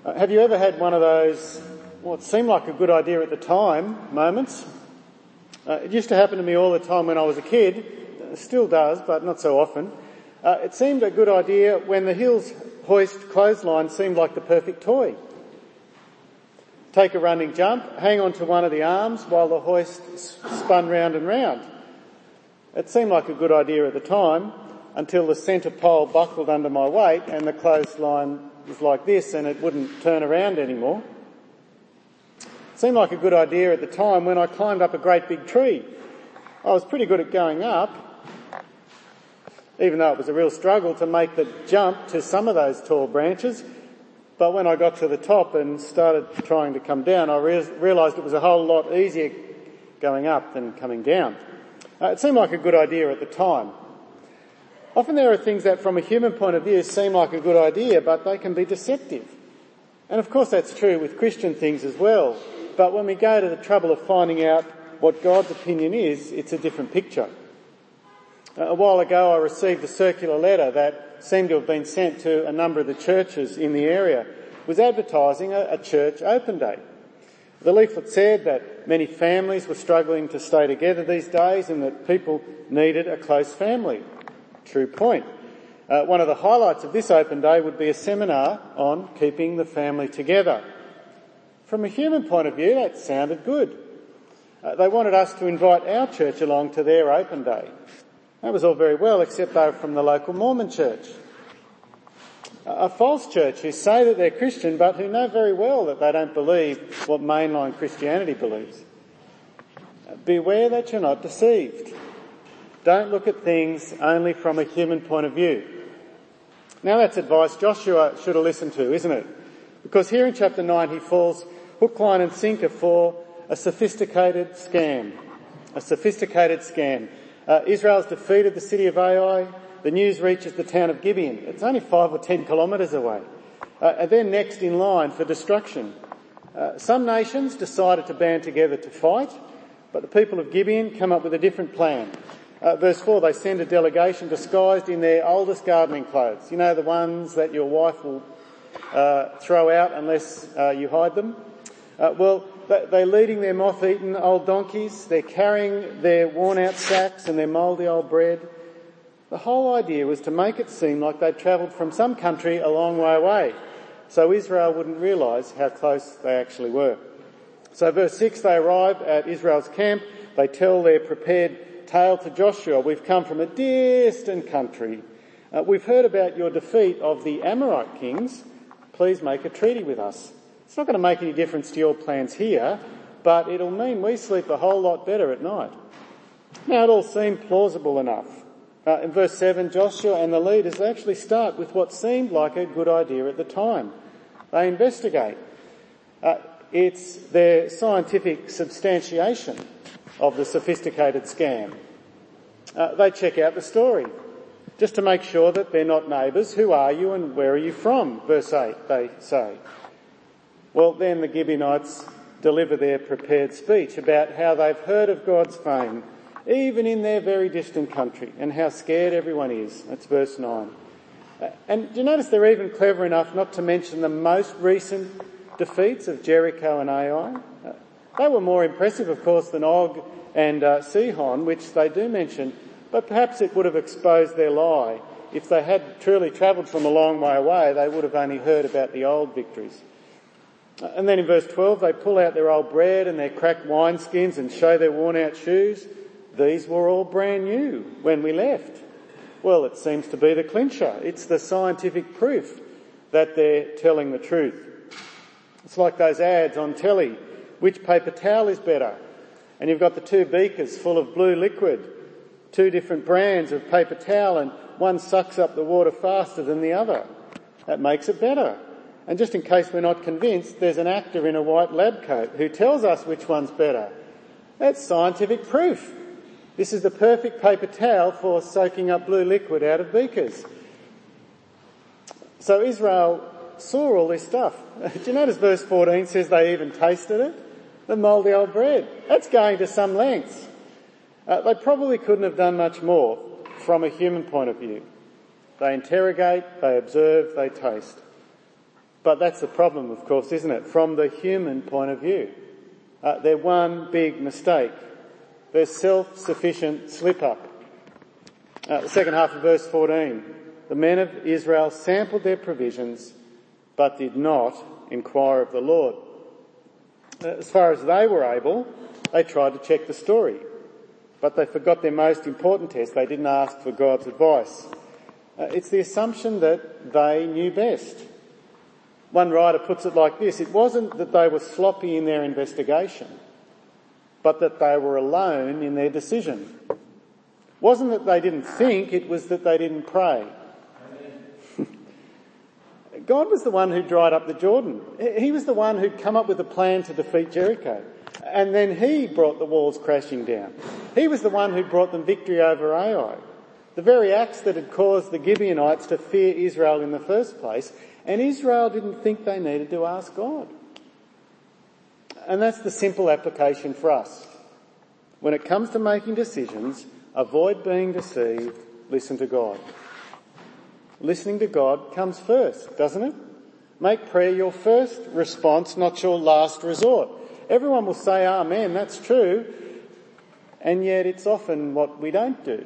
Have you ever had one of those, what seemed like a good idea at the time, moments? It used to happen to me all the time when I was a kid. It still does, but not so often. It seemed a good idea when the Hills hoist clothesline seemed like the perfect toy. Take a running jump, hang on to one of the arms while the hoist spun round and round. It seemed like a good idea at the time until the centre pole buckled under my weight and the clothesline was like this and it wouldn't turn around anymore. It seemed like a good idea at the time when I climbed up a great big tree. I was pretty good at going up, even though it was a real struggle to make the jump to some of those tall branches. But when I got to the top and started trying to come down, I realised it was a whole lot easier going up than coming down. It seemed like a good idea at the time. Often there are things that from a human point of view seem like a good idea, but they can be deceptive. And of course that's true with Christian things as well. But when we go to the trouble of finding out what God's opinion is, it's a different picture. A while ago I received a circular letter that seemed to have been sent to a number of the churches in the area. It was advertising a church open day. The leaflet said that many families were struggling to stay together these days and that people needed a close family. True point. One of the highlights of this open day would be a seminar on keeping the family together. From a human point of view, that sounded good. They wanted us to invite our church along to their open day. That was all very well, except they were from the local Mormon church. A false church who say that they're Christian but who know very well that they don't believe what mainline Christianity believes. Beware that you're not deceived. Don't look at things only from a human point of view. Now that's advice Joshua should have listened to, isn't it? Because here in chapter 9 he falls hook, line and sinker for a sophisticated scam. A sophisticated scam. Israel's defeated the city of Ai. The news reaches the town of Gibeon. It's only 5 or 10 kilometres away. They're next in line for destruction. Some nations decided to band together to fight, but the people of Gibeon come up with a different plan. Verse 4, they send a delegation disguised in their oldest gardening clothes. You know, the ones that your wife will throw out unless you hide them. They're leading their moth-eaten old donkeys. They're carrying their worn-out sacks and their mouldy old bread. The whole idea was to make it seem like they'd travelled from some country a long way away, so Israel wouldn't realise how close they actually were. So verse 6, they arrive at Israel's camp. They tell their prepared tale to Joshua. We've come from a distant country. We've heard about your defeat of the Amorite kings. Please make a treaty with us. It's not going to make any difference to your plans here, but it'll mean we sleep a whole lot better at night. Now it all seemed plausible enough. In verse 7, Joshua and the leaders, they actually start with what seemed like a good idea at the time. They investigate. It's their scientific substantiation of the sophisticated scam. They check out the story, just to make sure that they're not neighbours. Who are you and where are you from? Verse 8, they say. Well, then the Gibeonites deliver their prepared speech about how they've heard of God's fame, even in their very distant country, and how scared everyone is. That's verse 9. And do you notice they're even clever enough not to mention the most recent defeats of Jericho and Ai? They were more impressive, of course, than Og and Sihon, which they do mention, but perhaps it would have exposed their lie. If they had truly travelled from a long way away, they would have only heard about the old victories. And then in verse 12, they pull out their old bread and their cracked wineskins and show their worn-out shoes. These were all brand new when we left. Well, it seems to be the clincher. It's the scientific proof that they're telling the truth. It's like those ads on telly. Which paper towel is better? And you've got the two beakers full of blue liquid, two different brands of paper towel, and one sucks up the water faster than the other. That makes it better. And just in case we're not convinced, there's an actor in a white lab coat who tells us which one's better. That's scientific proof. This is the perfect paper towel for soaking up blue liquid out of beakers. So Israel saw all this stuff. Do you notice verse 14 says they even tasted it? The mouldy old bread. That's going to some lengths. They probably couldn't have done much more from a human point of view. They interrogate, they observe, they taste. But that's the problem, of course, isn't it? From the human point of view. They're one big mistake. They're self-sufficient slip-up. The second half of verse 14. The men of Israel sampled their provisions, but did not inquire of the Lord. As far as they were able, they tried to check the story. But they forgot their most important test. They didn't ask for God's advice. It's the assumption that they knew best. One writer puts it like this: it wasn't that they were sloppy in their investigation, but that they were alone in their decision. It wasn't that they didn't think, it was that they didn't pray. God was the one who dried up the Jordan. He was the one who'd come up with a plan to defeat Jericho. And then he brought the walls crashing down. He was the one who brought them victory over Ai. The very acts that had caused the Gibeonites to fear Israel in the first place. And Israel didn't think they needed to ask God. And that's the simple application for us. When it comes to making decisions, avoid being deceived, listen to God. Listening to God comes first, doesn't it? Make prayer your first response, not your last resort. Everyone will say, Amen, that's true. And yet it's often what we don't do.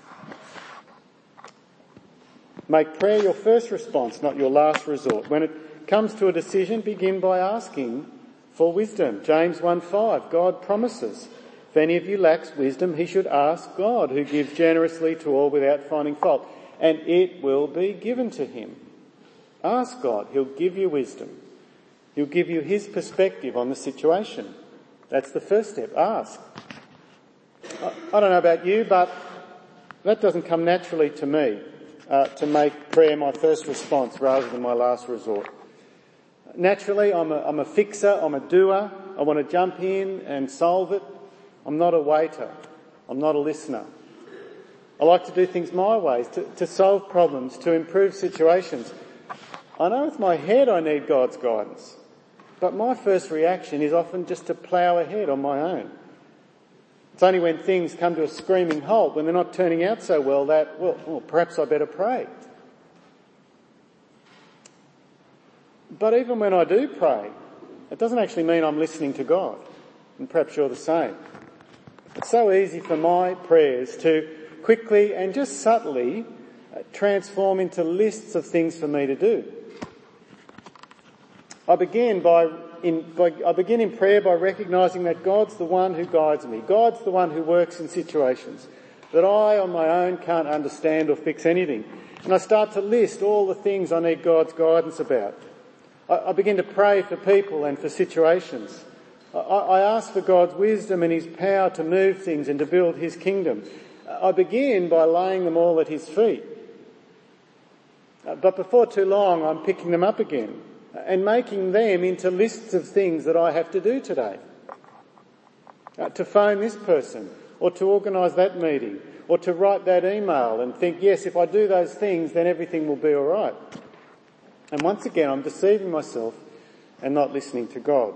Make prayer your first response, not your last resort. When it comes to a decision, begin by asking for wisdom. James 1:5, God promises, if any of you lacks wisdom, he should ask God, who gives generously to all without finding fault, and it will be given to him. Ask God, he'll give you wisdom. He'll give you his perspective on the situation. That's the first step. Ask. I don't know about you, but that doesn't come naturally to me, to make prayer my first response rather than my last resort. Naturally, I'm a fixer, I'm a doer. I want to jump in and solve it. I'm not a waiter. I'm not a listener. I like to do things my ways, to solve problems, to improve situations. I know with my head I need God's guidance, but my first reaction is often just to plough ahead on my own. It's only when things come to a screaming halt, when they're not turning out so well, that, well, perhaps I better pray. But even when I do pray, it doesn't actually mean I'm listening to God. And perhaps you're the same. It's so easy for my prayers to quickly and just subtly transform into lists of things for me to do. I begin in prayer by recognising that God's the one who guides me. God's the one who works in situations that I on my own can't understand or fix anything. And I start to list all the things I need God's guidance about. I begin to pray for people and for situations. I ask for God's wisdom and his power to move things and to build his kingdom. I begin by laying them all at his feet. But before too long, I'm picking them up again and making them into lists of things that I have to do today. To phone this person, or to organise that meeting, or to write that email and think, yes, if I do those things, then everything will be all right. And once again, I'm deceiving myself and not listening to God.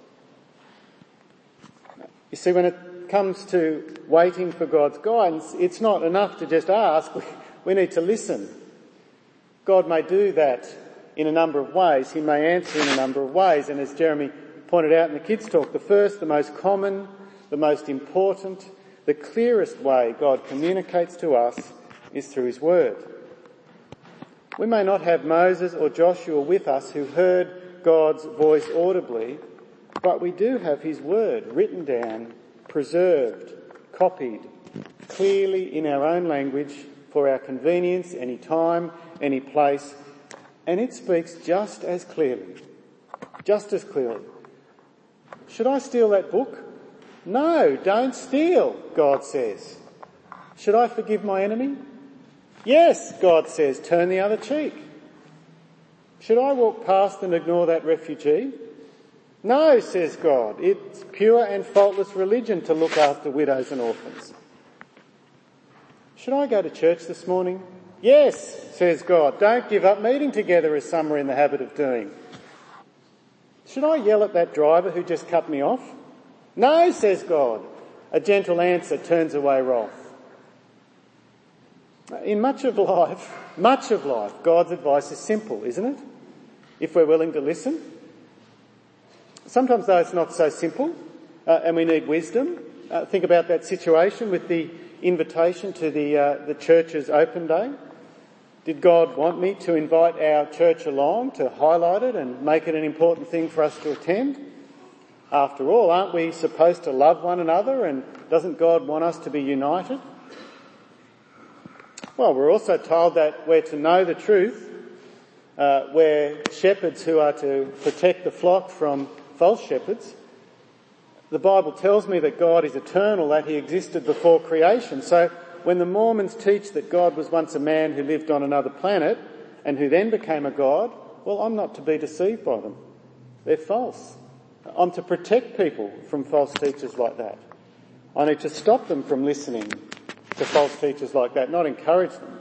You see, when it comes to waiting for God's guidance, it's not enough to just ask. We need to listen. God may do that in a number of ways. He may answer in a number of ways. And as Jeremy pointed out in the kids' talk, the first, the most common, the most important, the clearest way God communicates to us is through his word. We may not have Moses or Joshua with us who heard God's voice audibly, but we do have his word written down, preserved, copied, clearly in our own language for our convenience, any time, any place, and it speaks just as clearly. Just as clearly. Should I steal that book? No, don't steal, God says. Should I forgive my enemy? Yes, God says, turn the other cheek. Should I walk past and ignore that refugee? No, says God, it's pure and faultless religion to look after widows and orphans. Should I go to church this morning? Yes, says God, don't give up meeting together as some are in the habit of doing. Should I yell at that driver who just cut me off? No, says God, a gentle answer turns away wrath. In much of life, God's advice is simple, isn't it? if we're willing to listen. Sometimes, though, it's not so simple, and we need wisdom. Think about that situation with the invitation to the church's open day. Did God want me to invite our church along to highlight it and make it an important thing for us to attend? After all, aren't we supposed to love one another, and doesn't God want us to be united? Well, we're also told that we're to know the truth. We're shepherds who are to protect the flock from false shepherds. The Bible tells me that God is eternal, that he existed before creation. So when the Mormons teach that God was once a man who lived on another planet and who then became a god, well, I'm not to be deceived by them. They're false. I'm to protect people from false teachers like that. I need to stop them from listening to false teachers like that, not encourage them.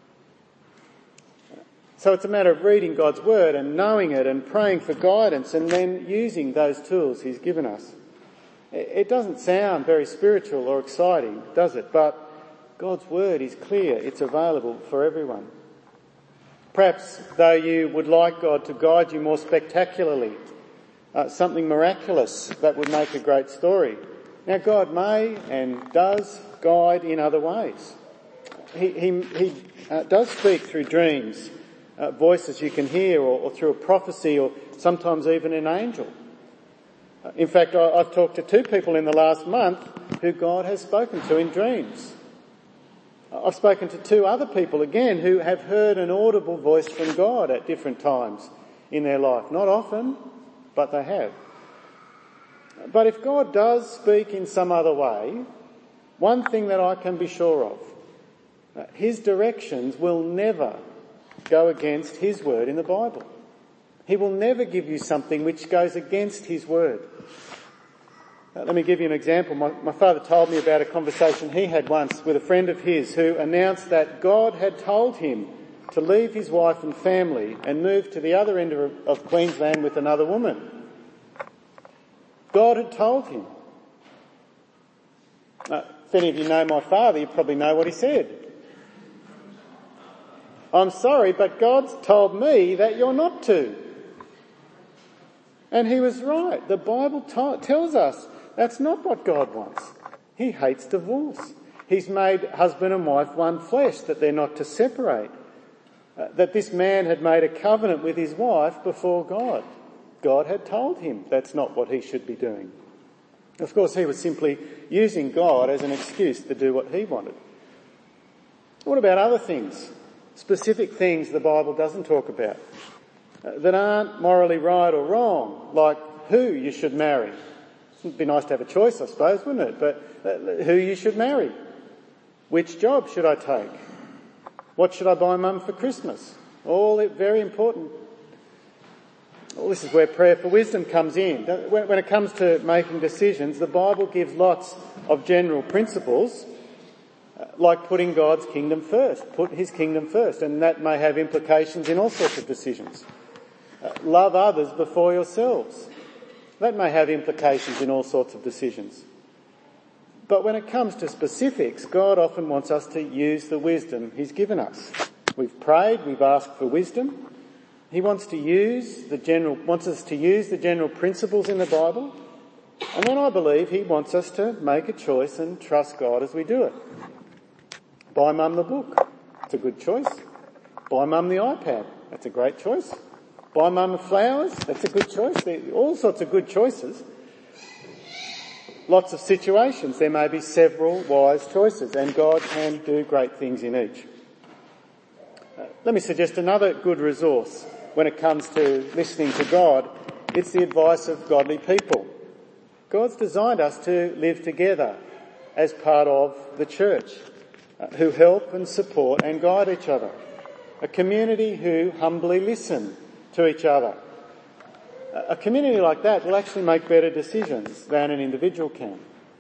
So it's a matter of reading God's word and knowing it and praying for guidance and then using those tools he's given us. It doesn't sound very spiritual or exciting, does it? But God's word is clear. It's available for everyone. Perhaps, though, you would like God to guide you more spectacularly, something miraculous that would make a great story. Now, God may and does guide in other ways. He does speak through dreams, voices you can hear, or through a prophecy, or sometimes even an angel. In fact, I've talked to 2 people in the last month who God has spoken to in dreams. I've spoken to 2 other people again who have heard an audible voice from God at different times in their life. Not often, but they have. But if God does speak in some other way, one thing that I can be sure of, his directions will never go against his word in the Bible. He will never give you something which goes against his word. Let me give you an example. My father told me about a conversation he had once with a friend of his who announced that God had told him to leave his wife and family and move to the other end of Queensland with another woman. God had told him. If any of you know my father, you probably know what he said. I'm sorry, but God's told me that you're not to. And he was right. The Bible tells us that's not what God wants. He hates divorce. He's made husband and wife one flesh, that they're not to separate. That this man had made a covenant with his wife before God. God had told him that's not what he should be doing. Of course, he was simply using God as an excuse to do what he wanted. What about other things? Specific things the Bible doesn't talk about, that aren't morally right or wrong, like who you should marry. It'd be nice to have a choice, I suppose, wouldn't it? But who you should marry. Which job should I take? What should I buy Mum for Christmas? All very important. Well, this is where prayer for wisdom comes in. When it comes to making decisions, the Bible gives lots of general principles, like putting God's kingdom first. Put his kingdom first, and that may have implications in all sorts of decisions. Love others before yourselves. That may have implications in all sorts of decisions. But when it comes to specifics, God often wants us to use the wisdom he's given us. We've prayed, we've asked for wisdom. He wants us to use the general principles in the Bible. And then I believe he wants us to make a choice and trust God as we do it. Buy Mum the book. It's a good choice. Buy Mum the iPad. That's a great choice. Buy Mum the flowers. That's a good choice. There are all sorts of good choices. Lots of situations. There may be several wise choices, and God can do great things in each. Let me suggest another good resource when it comes to listening to God. It's the advice of godly people. God's designed us to live together as part of the church, who help and support and guide each other. A community who humbly listen to each other. A community like that will actually make better decisions than an individual can.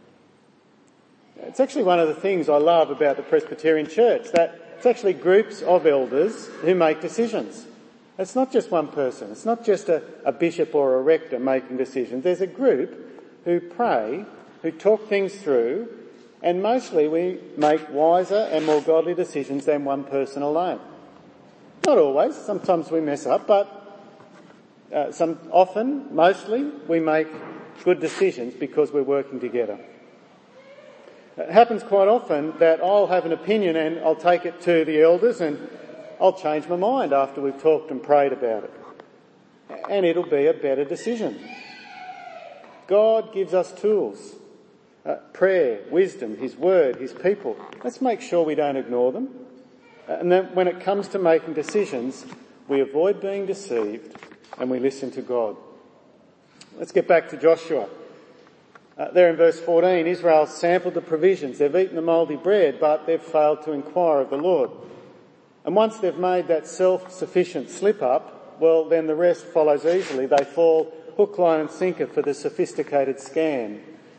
It's actually one of the things I love about the Presbyterian Church, that it's actually groups of elders who make decisions. It's not just one person. It's not just a bishop or a rector making decisions. There's a group who pray, who talk things through, and mostly we make wiser and more godly decisions than one person alone. Not always. Sometimes we mess up, but Mostly, we make good decisions because we're working together. It happens quite often that I'll have an opinion and I'll take it to the elders and I'll change my mind after we've talked and prayed about it. And it'll be a better decision. God gives us tools. Prayer, wisdom, His Word, His people. Let's make sure we don't ignore them. And then when it comes to making decisions, we avoid being deceived and we listen to God. Let's get back to Joshua. There in verse 14, Israel sampled the provisions. They've eaten the mouldy bread, but they've failed to inquire of the Lord. And once they've made that self-sufficient slip-up, well, then the rest follows easily. They fall hook, line and sinker for the sophisticated scam.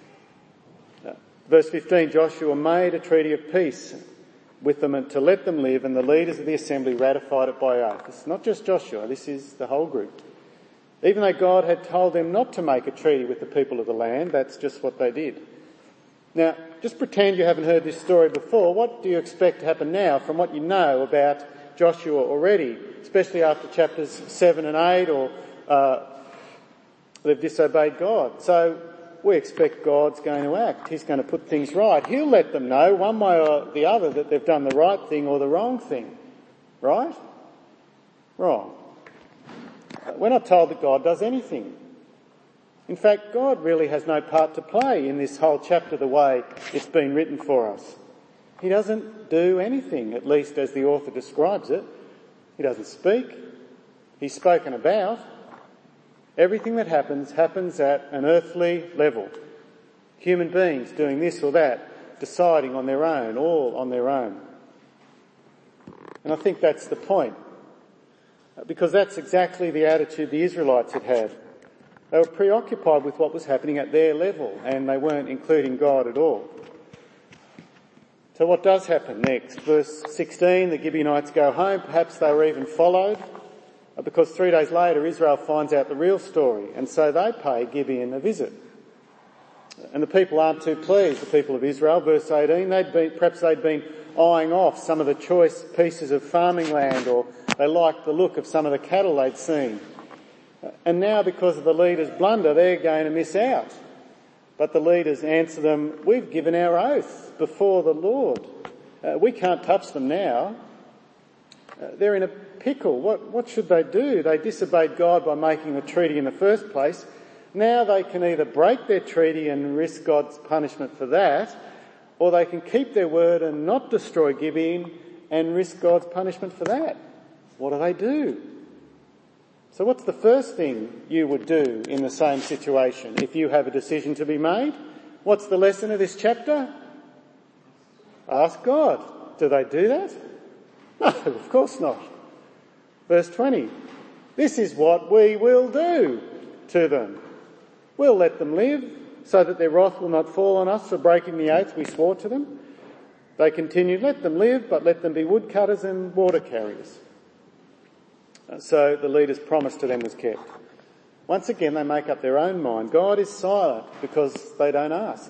Verse 15, Joshua made a treaty of peace with them and to let them live, and the leaders of the assembly ratified it by oath. It's not just Joshua, this is the whole group. Even though God had told them not to make a treaty with the people of the land, that's just what they did. Now, just pretend you haven't heard this story before. What do you expect to happen now from what you know about Joshua already, especially after chapters 7 and 8, or they've disobeyed God? So we expect God's going to act. He's going to put things right. He'll let them know one way or the other that they've done the right thing or the wrong thing. Right? Wrong. We're not told that God does anything. In fact, God really has no part to play in this whole chapter the way it's been written for us. He doesn't do anything, at least as the author describes it. He doesn't speak. He's spoken about. Everything that happens at an earthly level. Human beings doing this or that, deciding on their own, all on their own. And I think that's the point. Because that's exactly the attitude the Israelites had had. They were preoccupied with what was happening at their level, and they weren't including God at all. So what does happen next? Verse 16, the Gibeonites go home. Perhaps they were even followed, because 3 days later Israel finds out the real story, and so they pay Gibeon a visit. And the people aren't too pleased, the people of Israel. Verse 18, perhaps they'd been eyeing off some of the choice pieces of farming land, or they liked the look of some of the cattle they'd seen. And now, because of the leaders' blunder, they're going to miss out. But the leaders answer them, we've given our oath before the Lord. We can't touch them now. They're in a pickle. What should they do? They disobeyed God by making the treaty in the first place. Now they can either break their treaty and risk God's punishment for that, or they can keep their word and not destroy Gibeon and risk God's punishment for that. What do? So what's the first thing you would do in the same situation if you have a decision to be made? What's the lesson of this chapter? Ask God. Do they do that? No, of course not. Verse 20. This is what we will do to them. We'll let them live so that their wrath will not fall on us for breaking the oath we swore to them. They continued, let them live, but let them be woodcutters and water carriers. So the leader's promise to them was kept. Once again, they make up their own mind. God is silent because they don't ask.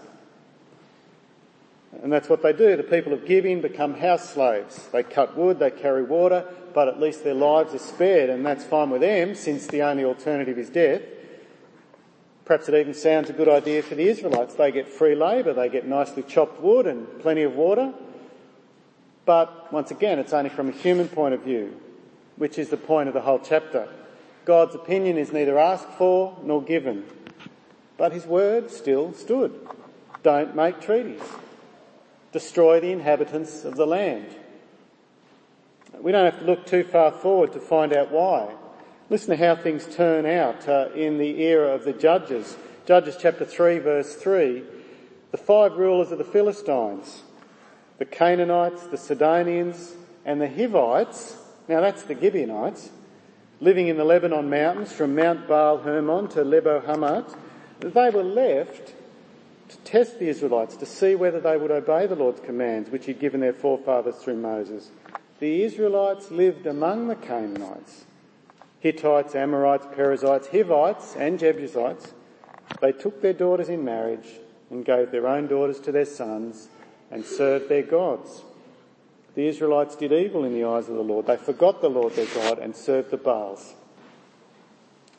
And that's what they do. The people of Gibeon become house slaves. They cut wood, they carry water, but at least their lives are spared, and that's fine with them since the only alternative is death. Perhaps it even sounds a good idea for the Israelites. They get free labour, they get nicely chopped wood and plenty of water. But once again, it's only from a human point of view, which is the point of the whole chapter. God's opinion is neither asked for nor given, but his word still stood. Don't make treaties. Destroy the inhabitants of the land. We don't have to look too far forward to find out why. Listen to how things turn out in the era of the Judges. Judges chapter 3 verse 3. The 5 rulers of the Philistines, the Canaanites, the Sidonians and the Hivites, now that's the Gibeonites, living in the Lebanon mountains from Mount Baal Hermon to Lebo Hamath, they were left to test the Israelites, to see whether they would obey the Lord's commands which he'd given their forefathers through Moses. The Israelites lived among the Canaanites, Hittites, Amorites, Perizzites, Hivites and Jebusites. They took their daughters in marriage and gave their own daughters to their sons and served their gods. The Israelites did evil in the eyes of the Lord. They forgot the Lord their God and served the Baals.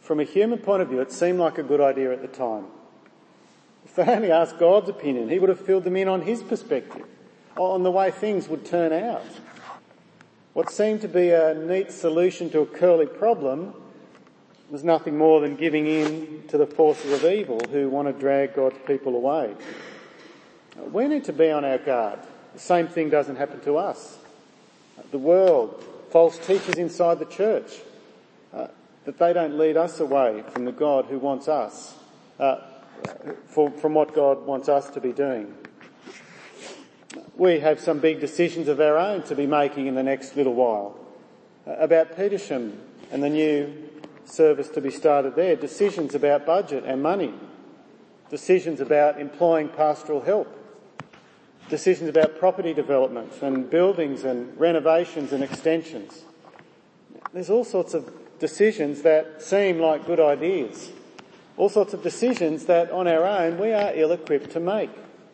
from a human point of view, it seemed like a good idea at the time. If they only asked God's opinion, he would have filled them in on his perspective, on the way things would turn out. What seemed to be a neat solution to a curly problem was nothing more than giving in to the forces of evil who want to drag God's people away. We need to be on our guard. The same thing doesn't happen to us. The world, false teachers inside the church, that they don't lead us away from the God who wants us, from what God wants us to be doing. We have some big decisions of our own to be making in the next little while. About Petersham and the new service to be started there. Decisions about budget and money. Decisions about employing pastoral help. Decisions about property development and buildings and renovations and extensions. There's all sorts of decisions that seem like good ideas. All sorts of decisions that on our own we are ill-equipped to make.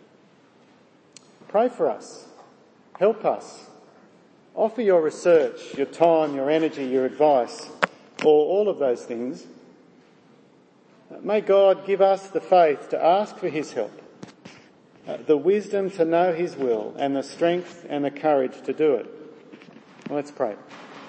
Pray for us. Help us. Offer your research, your time, your energy, your advice, or all of those things. May God give us the faith to ask for his help, the wisdom to know his will, and the strength and the courage to do it. Well, let's pray.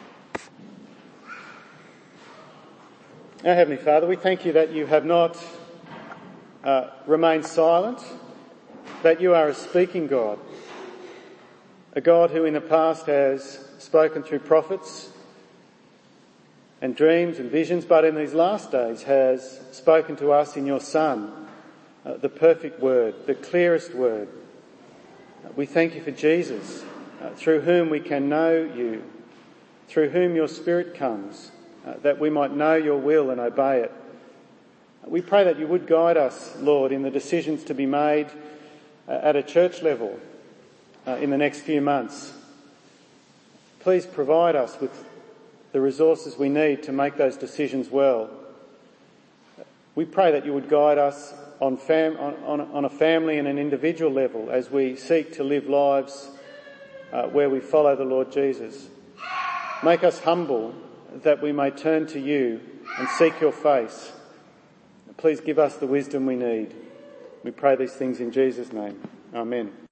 Our Heavenly Father, we thank you that you have not remained silent, that you are a speaking God, a God who in the past has spoken through prophets and dreams and visions, but in these last days has spoken to us in your Son, the perfect word, the clearest word. We thank you for Jesus, through whom we can know you, through whom your Spirit comes, that we might know your will and obey it. We pray that you would guide us, Lord, in the decisions to be made at a church level in the next few months. Please provide us with the resources we need to make those decisions well. We pray that you would guide us on a family and an individual level as we seek to live lives where we follow the Lord Jesus. Make us humble that we may turn to you and seek your face. Please give us the wisdom we need. We pray these things in Jesus' name. Amen.